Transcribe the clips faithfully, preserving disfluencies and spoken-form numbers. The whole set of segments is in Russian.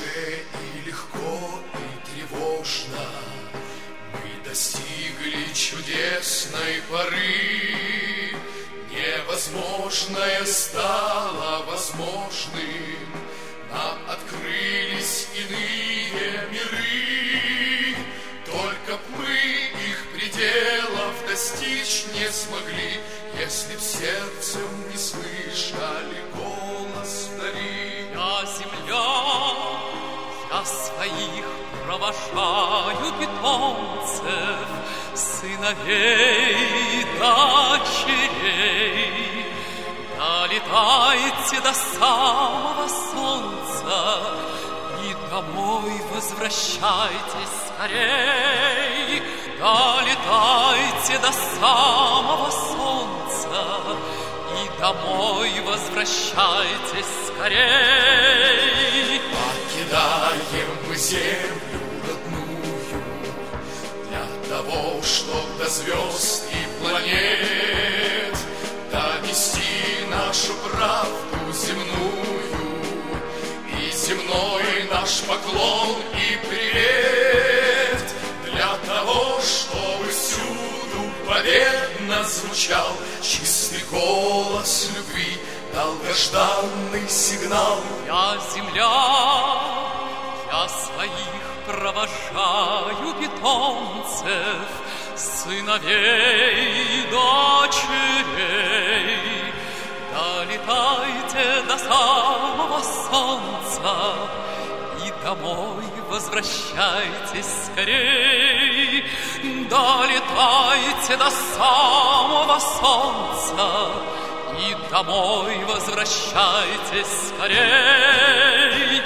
и легко, и тревожно мы достигли чудесной поры. Невозможное стало возможным, нам открылись иные миры. Только б мы их пределов достичь не смогли, если б сердцем не слышали голос вдали. Я земля, я своих провожаю питомцев, сыновей, дочерей. Долетайте до самого солнца и домой возвращайтесь скорей. Долетайте до самого солнца и домой возвращайтесь скорей. Покидаем мы землю родную для того, чтоб до звезд и планет донести нашу правду земную и земной наш поклон и привет. Для того, чтобы всюду победно звучал чистый голос любви, долгожданный сигнал. Я земля, я своих провожаю питомцев, сыновей, дочерей. Долетайте до самого солнца и домой возвращайтесь скорей. Долетайте до самого солнца и домой возвращайтесь скорей.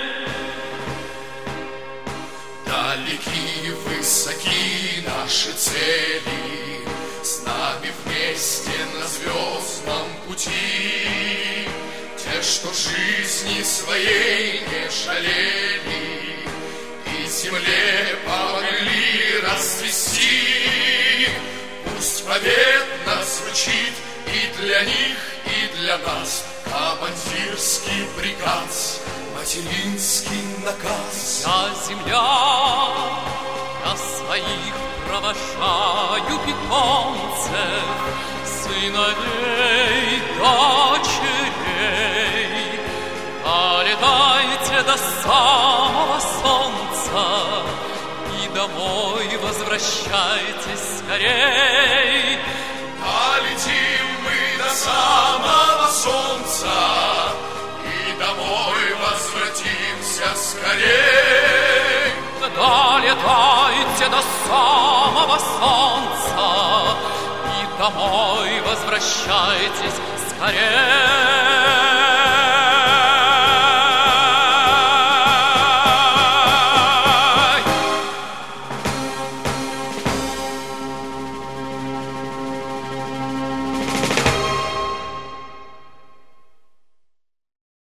Далеки, высоки наши цели, с нами вместе на звездном пути. Те, что жизни своей не жалели и земле помогли расцвести. Пусть победно звучит и для них, и для нас командирский приказ, материнский наказ. Я земля, я своих провожаю питомцев, сыновей, дочерей. Долетайте до самого солнца и домой возвращайтесь скорей. Долетим мы до самого солнца и домой возвратимся скорей. Долетайте до самого солнца и домой возвращайтесь скорей.